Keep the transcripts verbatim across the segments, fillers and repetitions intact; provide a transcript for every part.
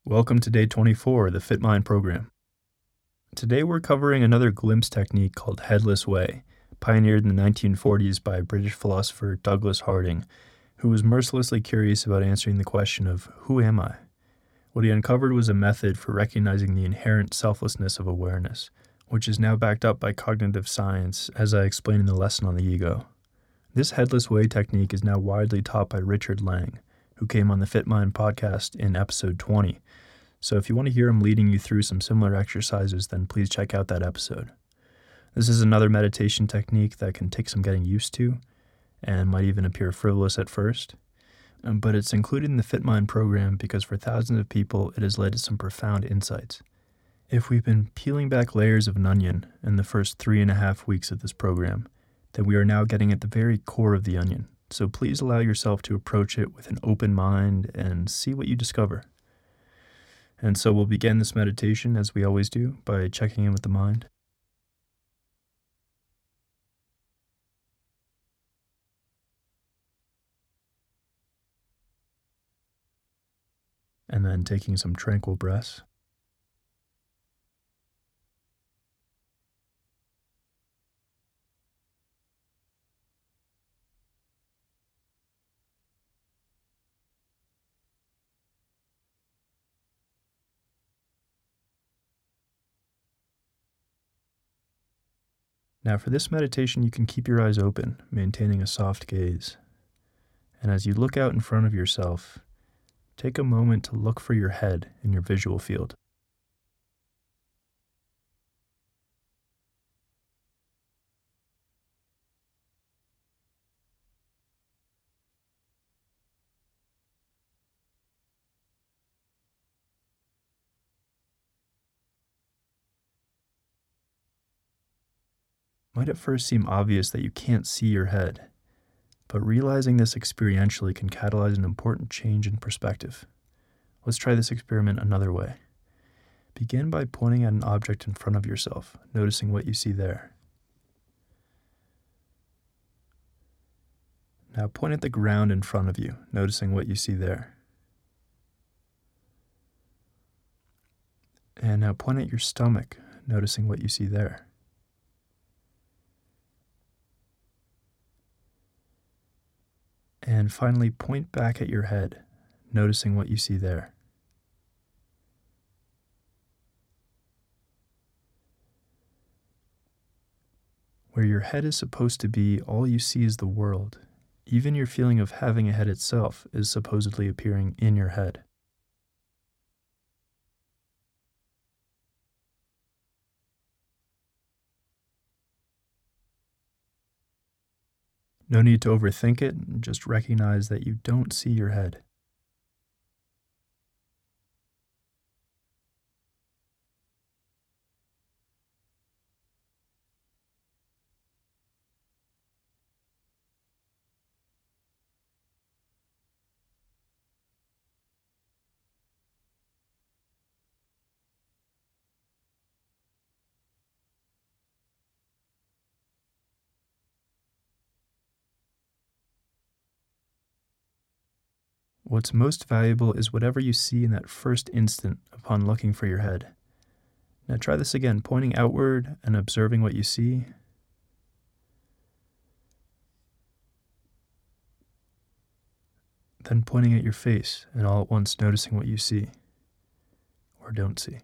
Welcome to day twenty-four of the FitMind program. Today we're covering another glimpse technique called Headless Way, pioneered in the nineteen forties by British philosopher Douglas Harding, who was mercilessly curious about answering the question of, who am I? What he uncovered was a method for recognizing the inherent selflessness of awareness, which is now backed up by cognitive science, as I explained in the lesson on the ego. This Headless Way technique is now widely taught by Richard Lang, who came on the FitMind podcast in episode twenty. So if you want to hear him leading you through some similar exercises, then please check out that episode. This is another meditation technique that can take some getting used to and might even appear frivolous at first. Um, but it's included in the FitMind program because for thousands of people, it has led to some profound insights. If we've been peeling back layers of an onion in the first three and a half weeks of this program, then we are now getting at the very core of the onion. So please allow yourself to approach it with an open mind and see what you discover. And so we'll begin this meditation, as we always do, by checking in with the mind. And then taking some tranquil breaths. Now for this meditation, you can keep your eyes open, maintaining a soft gaze. And as you look out in front of yourself, take a moment to look for your head in your visual field. Might at first seem obvious that you can't see your head, but realizing this experientially can catalyze an important change in perspective. Let's try this experiment another way. Begin by pointing at an object in front of yourself, noticing what you see there. Now point at the ground in front of you, noticing what you see there. And now point at your stomach, noticing what you see there. And finally, point back at your head, noticing what you see there. Where your head is supposed to be, all you see is the world. Even your feeling of having a head itself is supposedly appearing in your head. No need to overthink it, just recognize that you don't see your head. What's most valuable is whatever you see in that first instant upon looking for your head. Now try this again, pointing outward and observing what you see. Then pointing at your face and all at once noticing what you see or don't see.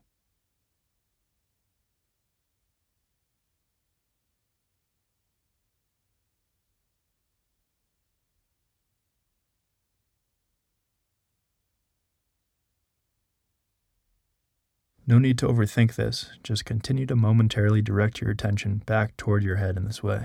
No need to overthink this, just continue to momentarily direct your attention back toward your head in this way.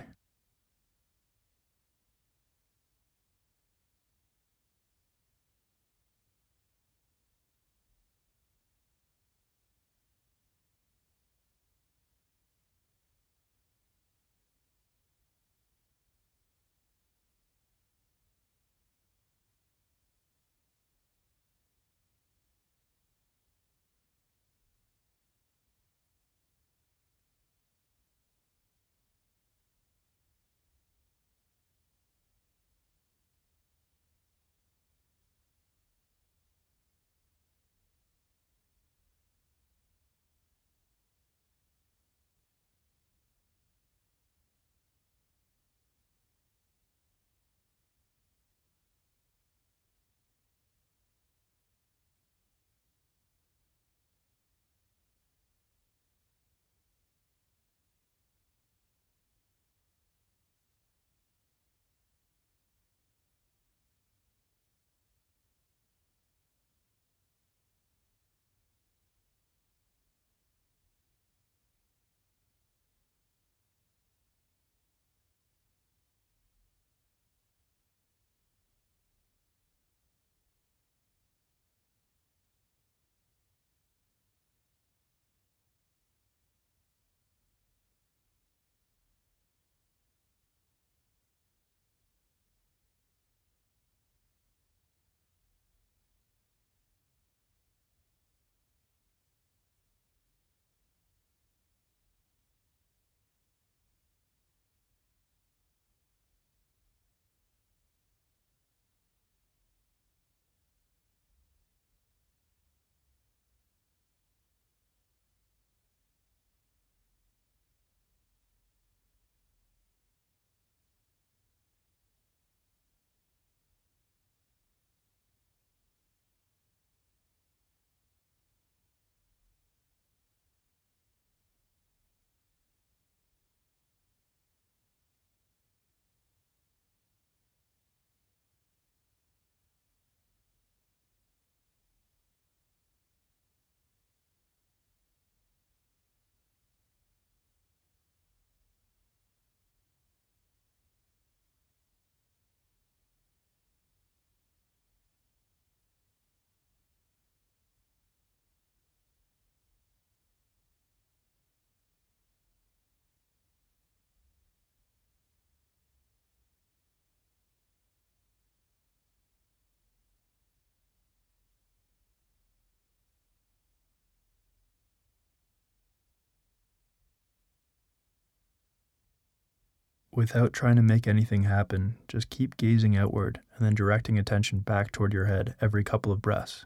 Without trying to make anything happen, just keep gazing outward and then directing attention back toward your head every couple of breaths.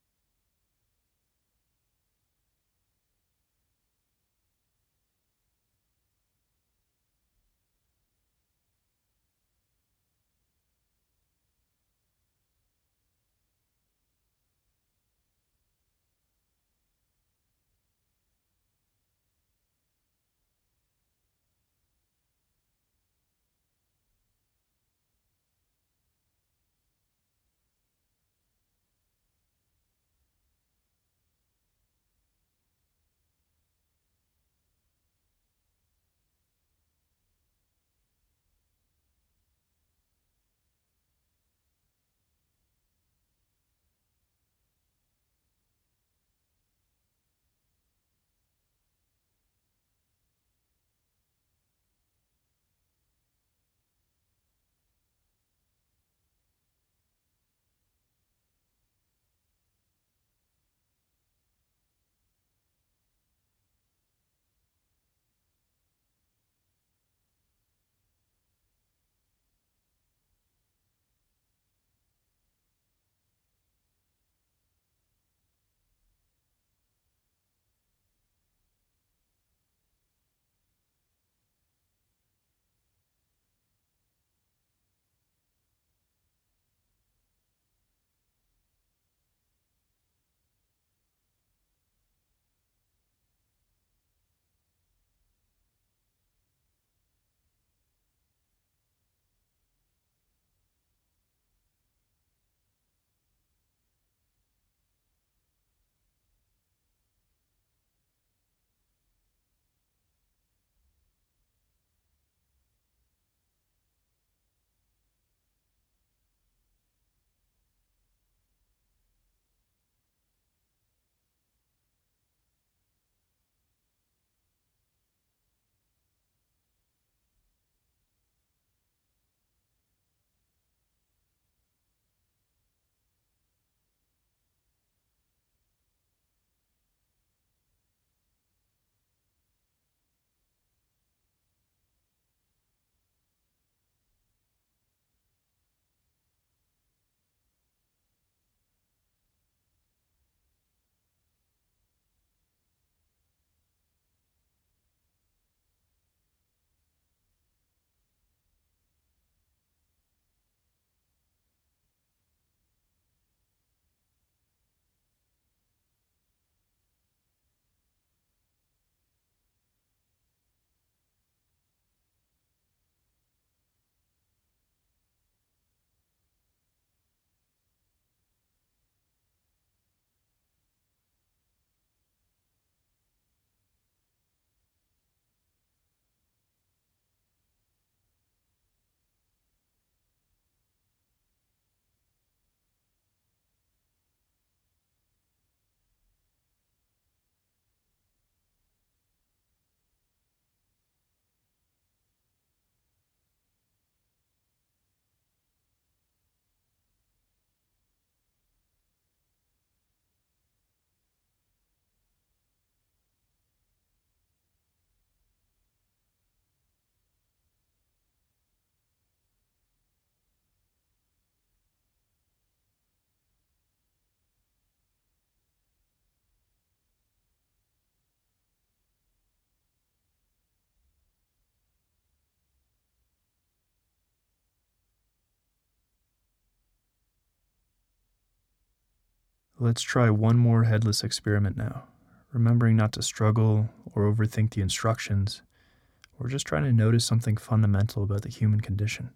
Let's try one more headless experiment now, remembering not to struggle or overthink the instructions. We're just trying to notice something fundamental about the human condition.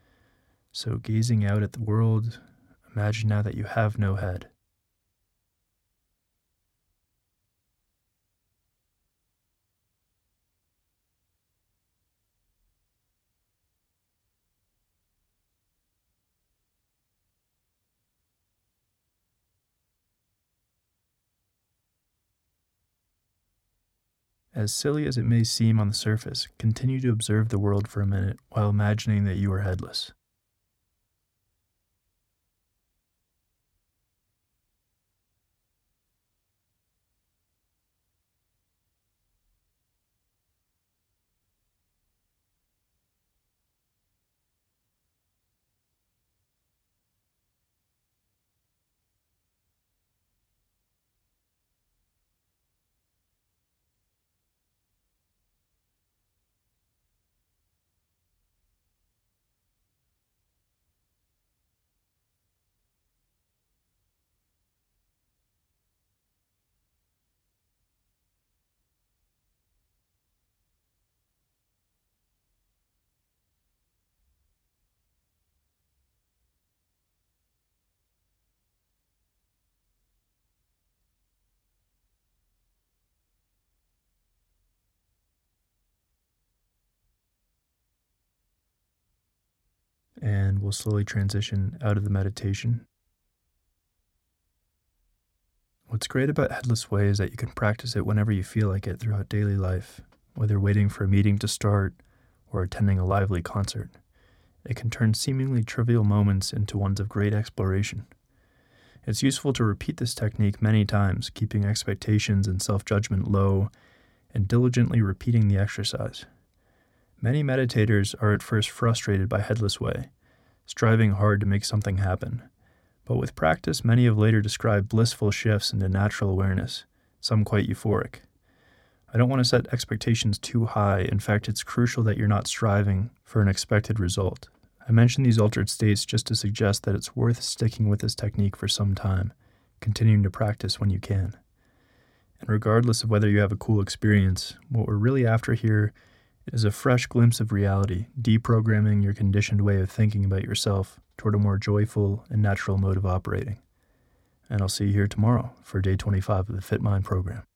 So, gazing out at the world, imagine now that you have no head. As silly as it may seem on the surface, continue to observe the world for a minute while imagining that you are headless. and we'll slowly transition out of the meditation. What's great about Headless Way is that you can practice it whenever you feel like it throughout daily life, whether waiting for a meeting to start or attending a lively concert. It can turn seemingly trivial moments into ones of great exploration. It's useful to repeat this technique many times, keeping expectations and self-judgment low, and diligently repeating the exercise. Many meditators are at first frustrated by Headless Way, striving hard to make something happen. But with practice, many have later described blissful shifts into natural awareness, some quite euphoric. I don't want to set expectations too high. In fact, it's crucial that you're not striving for an expected result. I mention these altered states just to suggest that it's worth sticking with this technique for some time, continuing to practice when you can. And regardless of whether you have a cool experience, what we're really after here is a fresh glimpse of reality, deprogramming your conditioned way of thinking about yourself toward a more joyful and natural mode of operating. And I'll see you here tomorrow for day twenty-five of the Fit Mind program.